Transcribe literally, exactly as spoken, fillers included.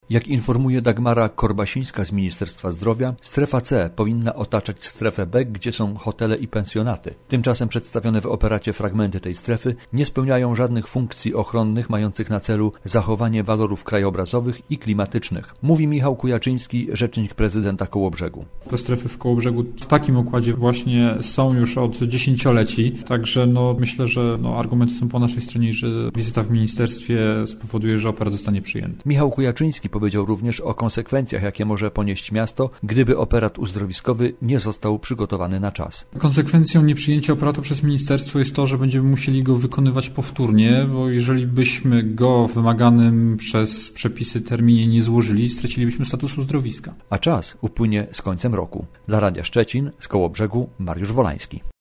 Jak informuje Dagmara Korbasińska z Ministerstwa Zdrowia, strefa C powinna otaczać strefę B, gdzie są hotele i pensjonaty. Tymczasem przedstawione w operacie fragmenty tej strefy nie spełniają żadnych funkcji ochronnych mających na celu zachowanie walorów krajobrazowych i klimatycznych, mówi Michał Kujaczyński, rzecznik prezydenta Kołobrzegu. Te strefy w Kołobrzegu w takim układzie właśnie są już od dziesięcioleci, także no, myślę, że no, argumenty są po naszej stronie, że wizyta w ministerstwie spowoduje, że operat zostanie przyjęty. Michał Kujaczyński powiedział również o konsekwencjach, jakie może ponieść miasto, gdyby operat uzdrowiskowy nie został przygotowany na czas. Konsekwencją nieprzyjęcia operatu przez ministerstwo jest to, że będziemy musieli go wykonywać powtórnie, bo jeżeli byśmy go w wymaganym przez przepisy terminie nie złożyli, stracilibyśmy status uzdrowiska. A czas upłynie z końcem roku. Dla Radia Szczecin z Kołobrzegu Mariusz Wolański.